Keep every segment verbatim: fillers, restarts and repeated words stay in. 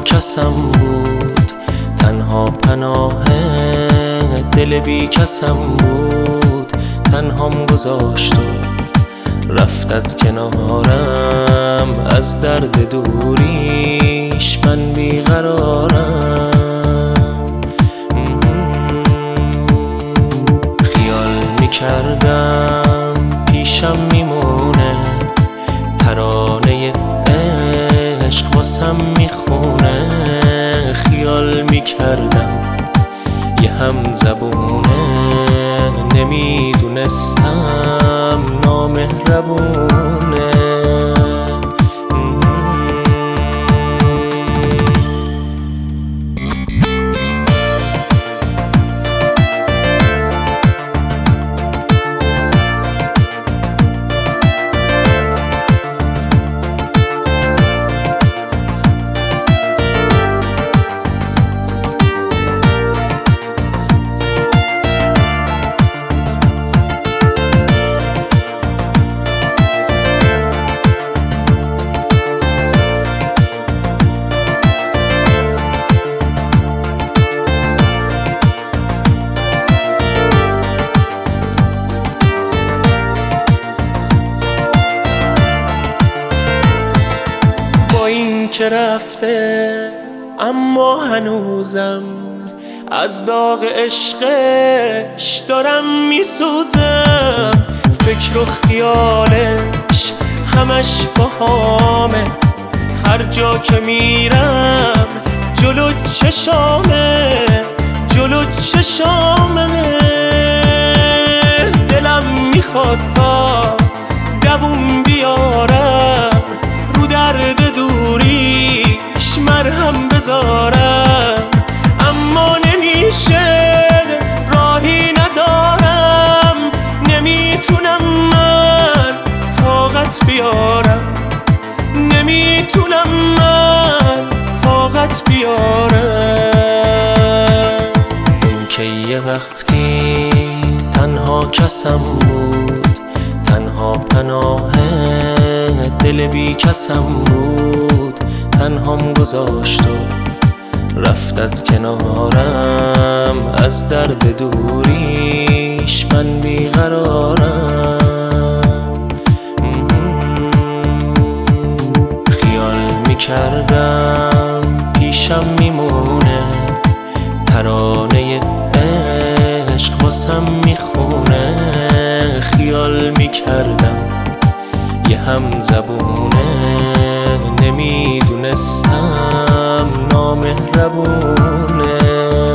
کسم بود، تنها پناه دل بی کسم بود. تنهام گذاشت و رفت از کنارم، از درد دوریش من بیقرارم. خیال میکردم پیشم میمونه، ترانه عشق واسم میخونه. خیال میکردم یه هم زبونه، نمیدونستم نامهربونه. که رفته اما هنوزم از داغ عشقش دارم میسوزم. فکر و خیالش همش باهامه، هر جا که میرم جلو چشامه، جلو چشامه. دلم میخواد تا دووم بیارم، رو درد دوریش مرهم بذارم. اما نمیشه، راهی ندارم، نمیتونم من طاقت بیارم، نمیتونم من طاقت بیارم. اون که یه وقتی تنها کسم بود، تنها پناه دل بی کسم بود. تنهام گذاشت و رفت از کنارم، از درد دوریش من بیقرارم. خیال میکردم پیشم میمونه، ترانه عشق واسم میخونه. خیال میکردم یه هم زبونه، نمیدونستم نامهربونه.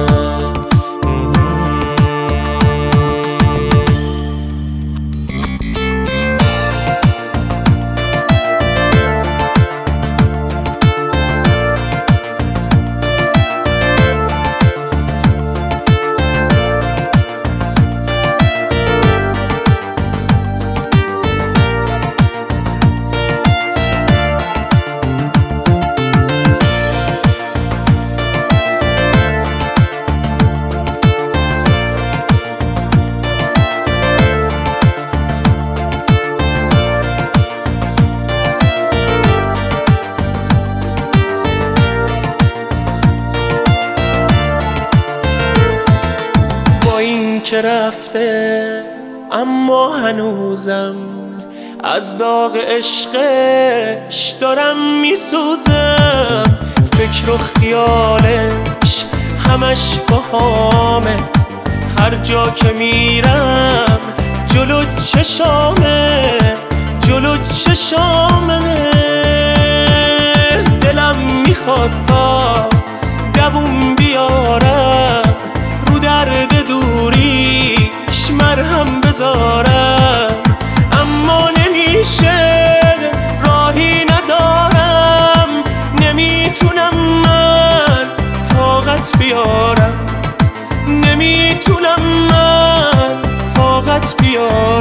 که رفته اما هنوزم از داغ عشقش دارم میسوزم. فکر و خیالش همش باهامه، هر جا که میرم جلو چشامه، جلو چشامه. دلم میخواد تا دووم بیارم، رو درد دوریش مرهم بذارم. اما نمیشه، راهی ندارم، نمیتونم من طاقت بیارم، نمیتونم من طاقت بیارم.